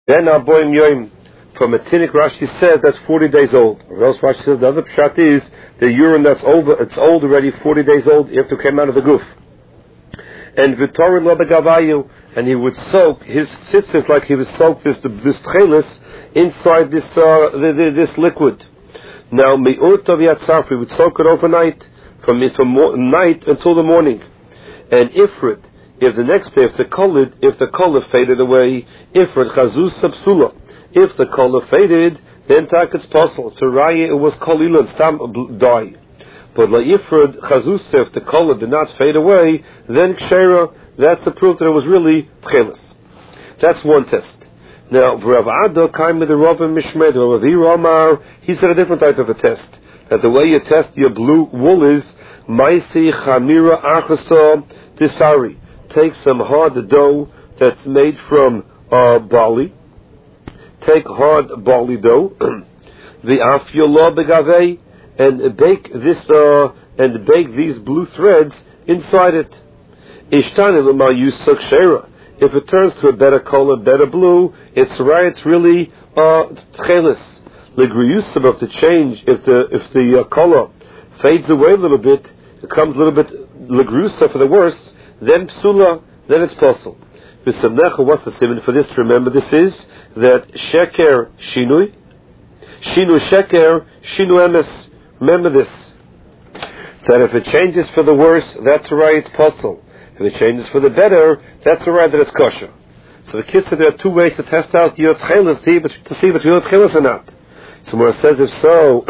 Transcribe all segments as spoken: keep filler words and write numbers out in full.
Then Aboim Yoim. From a Tinnik, Rashi says that's forty days old. Or else Rashi says the other pshat is the urine that's over, it's old already, forty days old after it came out of the goof. And Vitorin Lobegavayu, and he would soak his tzitzis like he would soak this this tchelis inside this uh, the, the, this liquid. Now Me'ut of Yatzaf, we would soak it overnight from from night until the morning. And Ifrit, if the next day, if the color if the color faded away, Ifrit Chazuz Sapsula. If the color faded, then tak it's possible. So Raya, it was Kolilan, Stam die. But La Ifrid Chazuz, if the color did not fade away, then Kshera, that's the proof that it was really Tchelis. That's one test. Now, Rav Ada came with the Rav Mishmed, Rav Avir Omar, he said a different type of a test. That the way you test your blue wool is, Maisi Chamira Achasa Tisari. Take some hard dough that's made from uh, barley. Take hard barley dough, the afyolah begavei, and bake this uh, and bake these blue threads inside it. Ishtani l'ma yusuk shera. If it turns to a better color, better blue, it's right. It's really uh, tchelis. Legriyusab, if the change, if the if the uh, color fades away a little bit, it becomes a little bit legriyusab for the worse. Then psula, then it's possible. What's the simon for this? Remember, this is that sheker shinui, shinu sheker, shinu emes. Remember this. That if it changes for the worse, that's right, it's possible. If it changes for the better, that's right, that it's kosher. So the kids said there are two ways to test out your tchelis, to see if it's your tchelis or not. So where it says if so,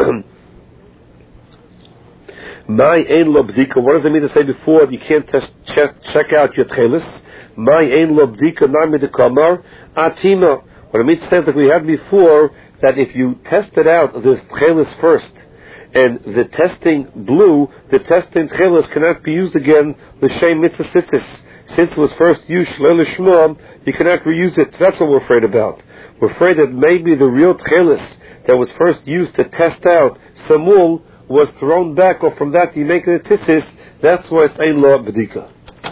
my ein lo bdika. What does it mean to say before you can't test, check, check out your tchelis? My ein lo bdika nami de kamar atima. What it means to say that we had before, that if you tested out this tchelis first, and the testing blue, the testing tchelis cannot be used again, l'shem mitzvah tzitzis. Since it was first used shleil l'shmom, you cannot reuse it. That's what we're afraid about. We're afraid that maybe the real tchelis that was first used to test out samul was thrown back, or from that you make it a tzitzis. That's why it's ein lo b'dika.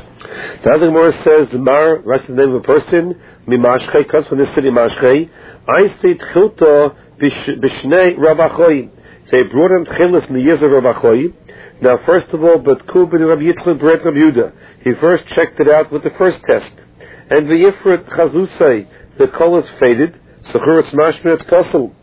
The other Gemara says, Mar, that's the name of a person, Mimashchei, comes from the city Mashchei. I say Tchilta b'shnei Rabachoi. They brought him Tchilis in the years of Rabachoi. Now, first of all, but Kub and Rabbi Yitzchak bred Rabbi Yehuda. He first checked it out with the first test. And v'yifrit Chazusei, the colors faded, Sechuretz Mashmir, it's possible.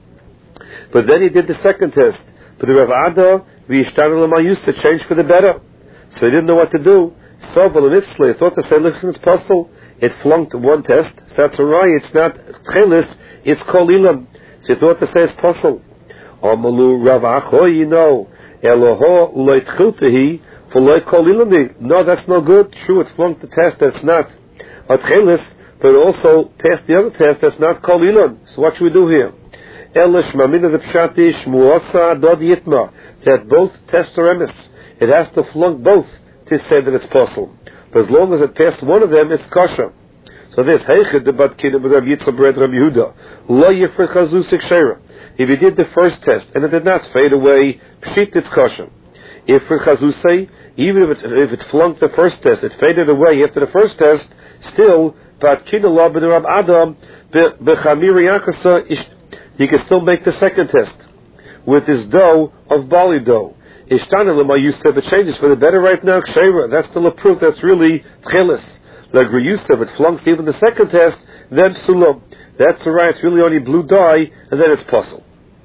But then he did the second test. But the Rav Ada, v'yishtan l'mayusa, changed for the better. So he didn't know what to do. So, Balanitzli, I thought to say, listen, it's possible. It flunked one test. So that's a right. It's not Tchelis, it's Kol Ilam. So he thought to say it's possible. Amalu Rav Achoy, you know, Eloho loy tchiltehi for loy Kol Ilami. No, that's no good. True, it flunked the test. That's not a Tchelis, but it also passed the other test. That's not Kol Ilam. So what should we do here? Elish Mamina the Pshati Shmuasa Dod Yitma. That both tests are emes. It has to flunk both to say that it's possible. But as long as it passed one of them, it's kosher. So this Heichid the Batkina with Rabbi Yitzchak bred Rabbi Yehuda. Lo Yifrit Chazusik Shera. If you did the first test and it did not fade away, pshit, it's kosher. If for Chazusei, even if it, if it flunked the first test, it faded away after the first test, still, Batkina Lo b'Rab Adam b'Chamiri Yakasa, he can still make the second test with his dough of barley dough. Ishtana l'ma Yusef, it changes for the better right now. Kshera, that's still a proof that's really tchelis. L'gri Yusef, it flunks even the second test, then psulam. That's all right. It's really only blue dye, and then it's possible.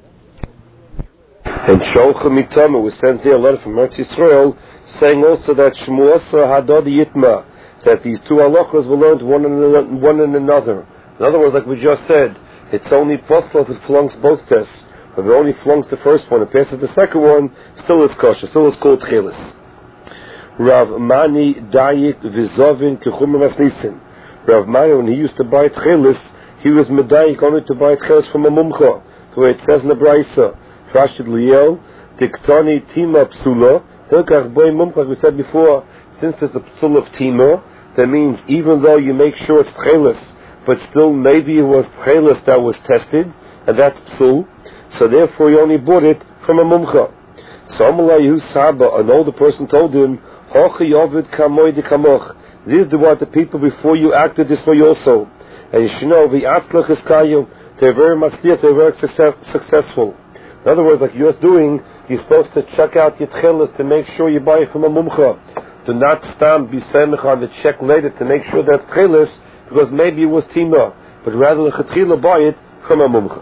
And Sholcha Mitama was sent here a letter from Eretz Yisrael saying also that Shmuasa Hadod Yitma, that these two halachas were learned one in one in another. In other words, like we just said, it's only possible if it flunks both tests. If it only flunks the first one and passes the second one, still is kosher, still is called tchelis. Rav Mani Dayik Vizovin Kechumim Asnisin. Rav Mani, when he used to buy tchelis, he was medayik only to buy tchelis from a mumcha. The way it says in the Braisa, Trashid Liel, Diktani Tima Psula, Hilkach Boy Mumcha, like we said before, since it's a psul of Tima, that means even though you make sure it's tchelis, but still maybe it was tchelis that was tested, and that's psul, so therefore you only bought it from a mumcha. So Amalayu Saba, an older person told him, Hochi Yovid Kamoy de Kamoch. This is the what the people before you acted this way also. And you should know, v'atzlach iskayu, they're very matzliach, they're very success, successful. In other words, like you're doing, you're supposed to check out your tchelis to make sure you buy it from a mumcha. Do not stand be semich on the check later to make sure that's tchelis, because maybe it was tima, but rather the chetchila buy it from a mumcha.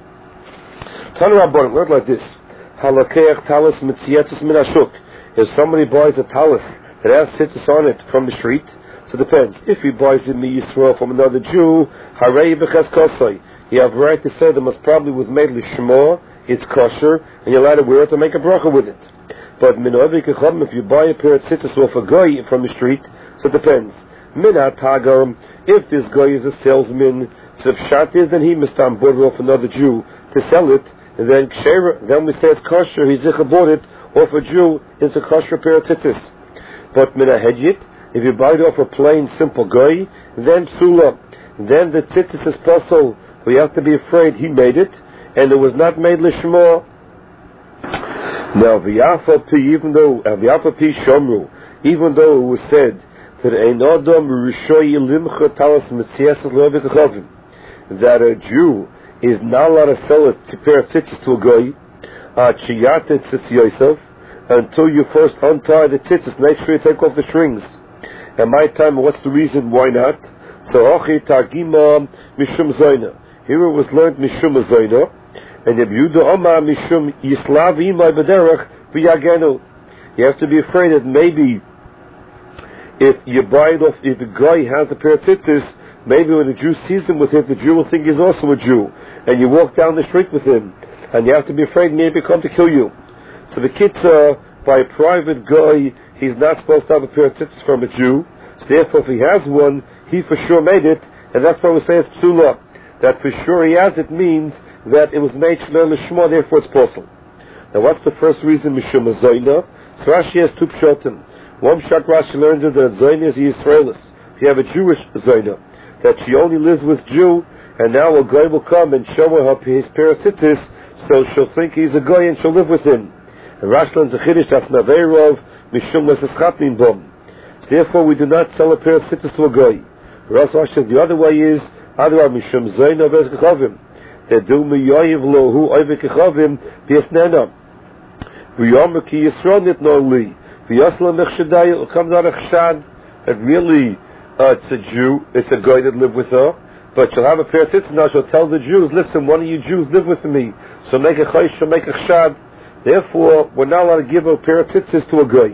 Tana Rabbanan, learn like this: halakeach talis mitzietus min hashuk. If somebody buys a talis that has tzitzis on it from the street, so it depends. If he buys it mi Yisrael from another Jew, harei b'cheskosai, you have a right to say that most probably was made l'shmo, it's kosher, and you're allowed to wear it to make a bracha with it. But min ovi kechom, if you buy a pair of tzitzis off a guy from the street, so it depends. Min ha'tagar, if this guy is a salesman, so if shat is, then he must on board off another Jew to sell it, and then ksher, then we say it's kosher, he's zicha bought it off a Jew, it's a kosher pair of tzitzis. But min ha'hedjit, if you buy it off a plain, simple guy, then psula, then the tzitzis is possible. We have to be afraid he made it, and it was not made lishmo. Now, v'yafa pi, even though v'yafa pi shomru, even though it was said that ein adam rishoy limcha talas mitzias le'ovik chavim, that a Jew is not allowed to sell a pair of tzitzis to a guy, uh, chiyate tzitz yosef, until you first untie the tzitzis, make sure you take off the strings. And my time, what's the reason why not? So, ochi tagima mishum zoyna. Here it was learned mishum zoyna, and if Yehuda Omar mishum yislavi my bederach v'yagenu. You have to be afraid that maybe if you buy it off, if the guy has a pair of tzitzis, maybe when the Jew sees him with it, the Jew will think he's also a Jew, and you walk down the street with him, and you have to be afraid maybe come to kill you. So the kitzah, by a private guy, he's not supposed to have a pair of tzitzis from a Jew. So therefore, if he has one, he for sure made it, and that's why we say it's psula. That for sure he has it means that it was made shelo lishma, therefore it's possible. Now, what's the first reason mishum zoyna? So Rashi has two pshatim. One pshat Rashi learns that zoyna is Yisraelis. If you have a Jewish zoyna, that she only lives with Jew, and now a guy will come and show her his pair of tzitzis, so she'll think he's a guy and she'll live with him. And Rashi learns a chiddush that's naveirov mishum leseschatnin bom. Therefore, we do not sell a pair of tzitzis to a goy. Rashi says the other way is adra mishum zoyna v'ez kechavim. They do miyoyiv lohu oivek kechavim b'yasnena. V'yomer ki yisron it no li. V'yasla mechshadai, it comes out of chshad. That really, uh, it's a Jew, it's a guy that lived with her. But she'll have a pair of tzitzis now, she'll tell the Jews, listen, one of you Jews live with me. So make a chaysh, she'll make a chshad. Therefore, we're not allowed to give a pair of tzitzis to a guy.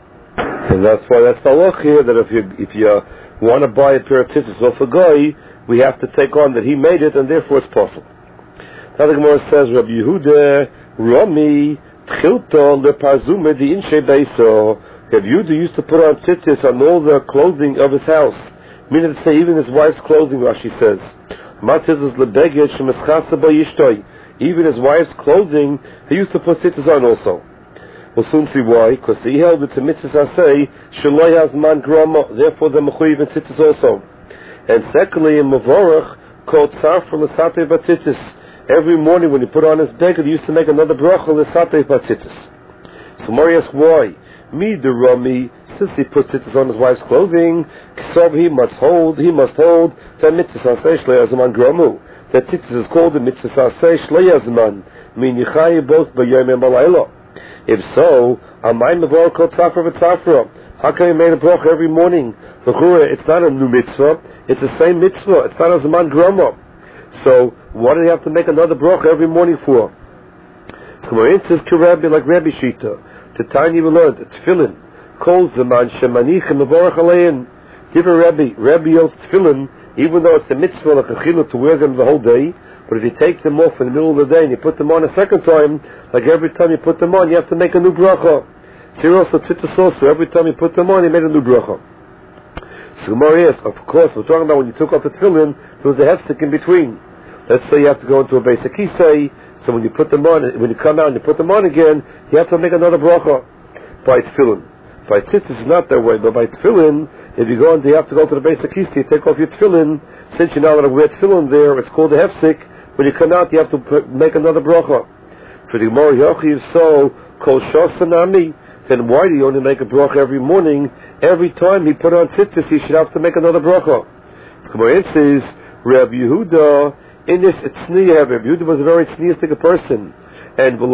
And that's why that's the look here, that if you if you want to buy a pair of tzitzis off a guy, we have to take on that he made it, and therefore it's possible. Now the Gemara says, Rabbi Yehuda, Rami, Tchilto, Lepazume, the Inshe Beiso. Rabbi Yehuda used to put on tzitzis on all the clothing of his house. Meaning to say, even his wife's clothing, Rashi says. Matzis lebeged shemeschasa b'yishtoi. Even his wife's clothing, he used to put tzitzis on also. We'll soon see why, because he held it to mitzvah say, Shaloi has man grama, therefore the mechuyev and tzitzis also. And secondly, in Mavorach, called tzarfa l'satei b'tzitzis. Every morning when he put on his beged, he used to make another bracha l'satei b'tzitzis. So Mari asks why? Me the Rami, since he puts tzitzis on his wife's clothing, k'sov he must hold, he must hold, that mitzvah say Shaloi has man gramu. That tzitzis is called the mitzvah say Shaloi has man. Mean yichayi both b'yom and b'layla. If so, Amay Mavor called Tzafra v'Tzafra. How come he made a bracha every morning? It's not a new mitzvah. It's the same mitzvah. It's not a Zaman Grama. So, why do you have to make another bracha every morning for? So, Marin says, Kirabi, like Rabbi Shita. The tiny we learned, it's tefillin. Kol Zaman Shemanich and Mavorach Alein. Give a Rabbi. Rabbi yells tefillin, even though it's a mitzvah, like a chiluk, to wear them the whole day. But if you take them off in the middle of the day and you put them on a second time, like every time you put them on, you have to make a new bracha. So you're also tzitzis also. Every time you put them on, you made a new bracha. So Gemara asks, of course, we're talking about when you took off the tefillin, there was a hefsek in between. Let's say you have to go into a basic kisei, so when you put them on, when you come out and you put them on again, you have to make another bracha by tefillin. By tzitzis it's not that way, but by tefillin, if you go and you have to go to the basic kisei, you take off your tefillin, since you're not allowed to wear tefillin there, it's called a hefsek. When you come out, you have to put, make another bracha. For the Gemara Yochi is so, kol shosanami, then why do you only make a bracha every morning? Every time he put on tzitzis, he should have to make another bracha. So Gemara says, Rabbi Yehuda, in this tzniya, Rabbi Yehuda was a very tzniyaistic person. And so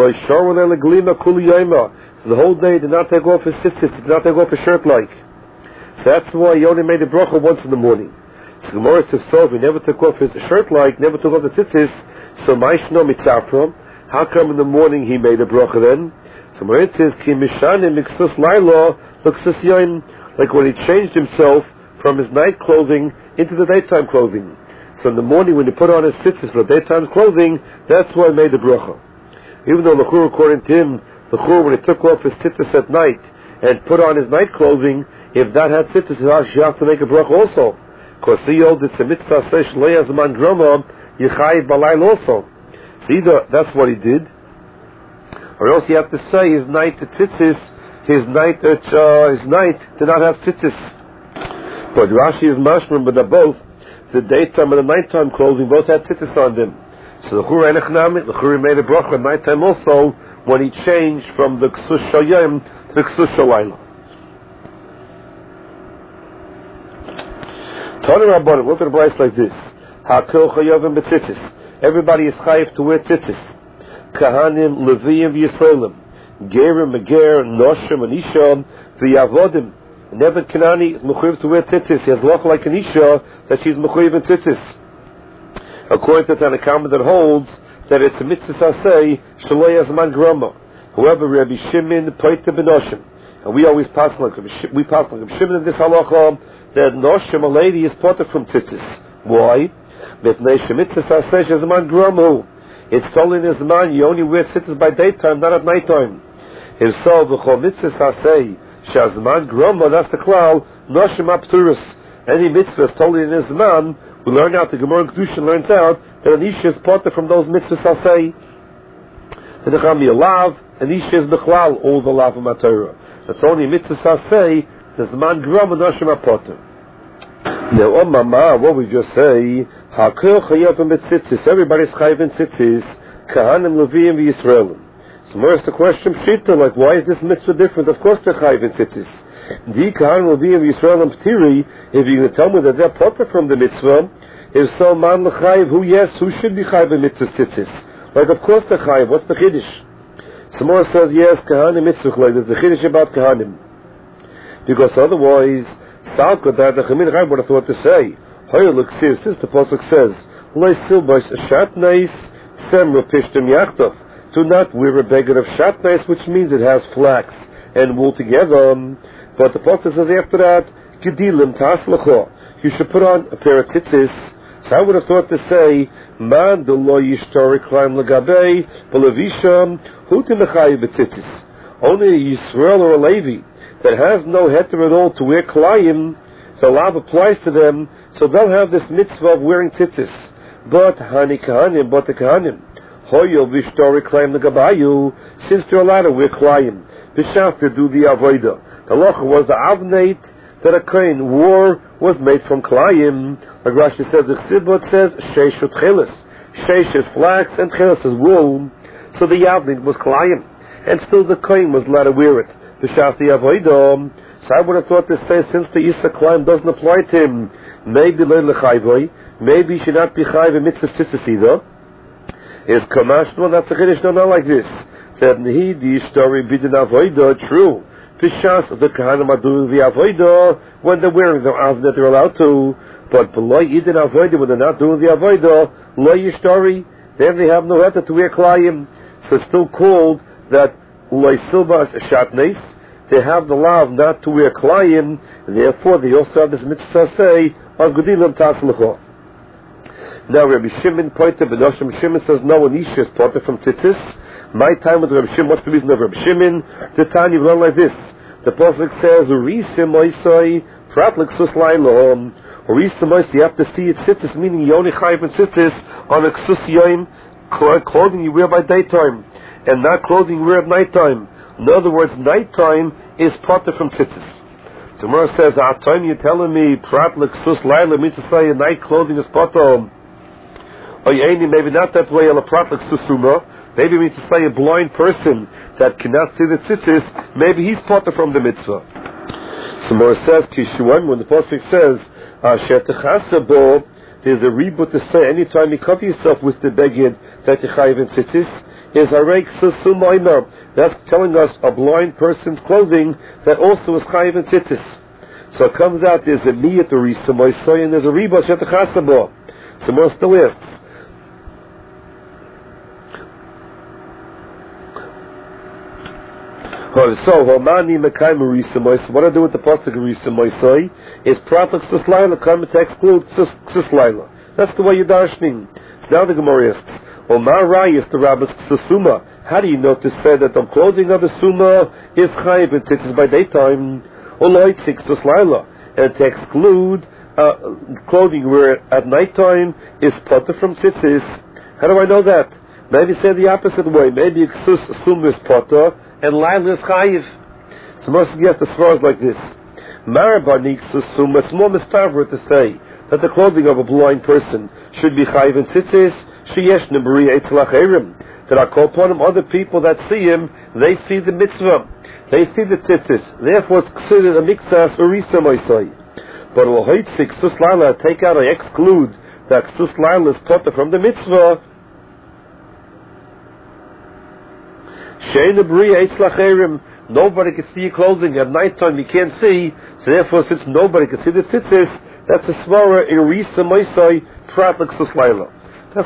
the whole day he did not take off his tzitzis, he did not take off his shirt like. So that's why he only made a bracha once in the morning. So Gemara says, so if he never took off his shirt like, never took off the tzitzis, so Maishno mitzafram, how come in the morning he made a bracha then? So Gemara says, Ki mishanim miksus laila, l'ksus yoim, like when he changed himself from his night clothing into the daytime clothing. So in the morning when he put on his tzitzis for the daytime clothing, that's why he made the bracha. Even though L'chur, according to him, L'chur, when he took off his tzitzis at night and put on his night clothing, if that had tzitzis, he has to make a bracha also. Because he holds it's a mitzvah, sesh le'az man groma, yichayiv balayl also. So either that's what he did, or else you have to say his night tzitzis, his night, uh, his night did not have tzitzis. But Rashi is mashman, but they're both, the daytime and the nighttime clothing both had tzitzis on them. So the Chura Enechnami, the Chura made a bracha at night time also when he changed from the Ksus Shayim to the Ksus Shalayla. Tana Rabbanim, look at the price like this. Hakil Chayavim B'tzitzis. Everybody is chayiv to wear tzitzis. Kahanim, Leviyim, Yisraelim. Gerim, Meger, Noshim, and Isha, V'yavodim. Nevet Kanani is mechuyev to wear tzitzis. He has loch like an Isha that she's mechuyev in tzitzis. According to Tanakama that holds that it's a mitzvah saseh shaloi azman grama. However, Rabbi Shimon Paita b'noshim, and we always pass like we pass like Rabbi Shimon in this halacha that noshim, a lady, is parted from tzitzis. Why? Mitnei shemitzvah saseh azman grama. It's told in his man you only wear tzitzis by daytime, not at nighttime. Himself v'chol mitzvah saseh shazman grama. That's the klal noshim apturis. Any mitzvah is told in his man. We learn out, the Gemara in Kedushin learns out that an Isha is parted from those mitzvahs I'll say. And the Chami Alav, an Isha is Bechlal, all the Lav of Matorah. That's only mitzvahs I'll say, there's man Gram and Nashim Apotem. Now, oh Mama, what we just say, Hakil Chayavim B'tzitzis, everybody's Chayav in Tzitzis, Kahanim Leviyim V'Yisraelim. So more is the question, Pshita, like why is this mitzvah different? Of course they're Chayav in Tzitzis. The Kahanim Leviyim V'Yisraelim P'tiri, if you're going to tell me that they're parted from the mitzvah, if so, man l'chayiv, who yes, who should be chayiv in mitzvah tzitzis? Like, of course they're chayiv. What's the chiddush? Samora says, yes, kahanim mitzvah, like, there's the chiddush about kahanim. Because otherwise, Salka, that the Chamin Rai would have thought to say, Hoya look since the Pasuk says, Loi silbash shatnais semra pishtim yachtov. Do not wear a beggar of shatnais, which means it has flax and wool together. But the Pasuk says after that, Gedilim taslacho. You should put on a pair of tzitzis. So I would have thought to say, Man de lo yishtori klaim legabei, b'levisham, hutim mechayiv b'tzitzis. Only a Yisrael or a Levi that has no heter at all to wear klayim, the law applies to them, so they'll have this mitzvah of wearing tzitzis. But hani kahanim, but the kahanim, hoyo v'ishtori klaim legabayu, since they're allowed to wear klayim, b'shaf to do the avodah. The locha was the avnate that a kohen wore was made from klayim. Like Rashi says, the Chsibot says, sheish utchelis. Sheish is flax and chelis is wool. So the yavnit was klayim. And still the kohen was allowed to wear it. B'shas the avodah. So I would have thought to say, since the Isa klayim doesn't apply to him, maybe leil lechayvoi, maybe he should not be chayv in mitzvah tzitzis either. Is kamash, no, that's a chiddush, no, not like this. That he, the story, bidin avodah, true. B'shas, the kahanim are doing the avodah when they're wearing the avnit, they're allowed to. But below Yidin Avodah, when they're not doing the Avodah, Lo Yishtori, then they have no heter to wear Klayim. So it's still called that Lo Silba Shatnes. They have the law not to wear Klayim, and therefore they also have this mitzvah say of Gedilim Taslecho. Now Rabbi Shimon pointed, but Rabbi Shimon says no, an Isha is parted from tzitzis. My time with Rabbi Shimon, what's the reason of Rabbi Shimon? The time you learn like this. The Prophet says, Urisim Oisoi, Pratlik Suslailom. Or you have to see it tzitzis, meaning you only chayiv in tzitzis on a ksus yoim, clothing you wear by daytime, and not clothing you wear at nighttime. In other words, nighttime is parted from tzitzis. So Gemara says, at time you're telling me, prat l'ksus laila means to say a night clothing is pato. Or you maybe not that way, a prat l'ksus suma. Maybe it means to say a blind person that cannot see the tzitzis, maybe he's parted from the mitzvah. So Gemara says, Kishuan, when the Pasuk says, Asher techasabo, there's a reboot to say anytime you cover yourself with the beged that you chayiv in tzitzis, is harei ksusu moiner. That's telling us a blind person's clothing that also is chayiv in tzitzis. So it comes out there's a miyat orisa moisoi and there's a reboot shet chasabo. So more still asks. So, Homani Mekai Marisa Moisoi. What I do with the pasuk Marisa Moisoi is Prophet Suslaila coming to exclude Suslaila. That's the way you're darshning. Now the Gemara asks, Omar Rayis the Rabbis Susuma. How do you know to say that the clothing of the Suma is chayiv and tzitzis by daytime? Oloitzik Suslaila. And to exclude uh, clothing where at nighttime is potter from tzitzis. How do I know that? Maybe say the opposite way. Maybe Suma is potter and Laila is chayiv. So most get as far as like this. Marabanik susum, a small mistaver to say that the clothing of a blind person should be chayiv and tzitzis. Sheyesh nebari eitzlach erim. That I call upon him other people that see him, they see the mitzvah, they see the tzitzis. Therefore, it's considered a mixas urisa moisai. But lohoitzik sus laila, take out, I exclude that sus laila is potter from the mitzvah. Nobody can see your clothing at night time. You can't see, so therefore, since nobody can see the tzitzis, that's a svara irisa moisai prat like suslaila.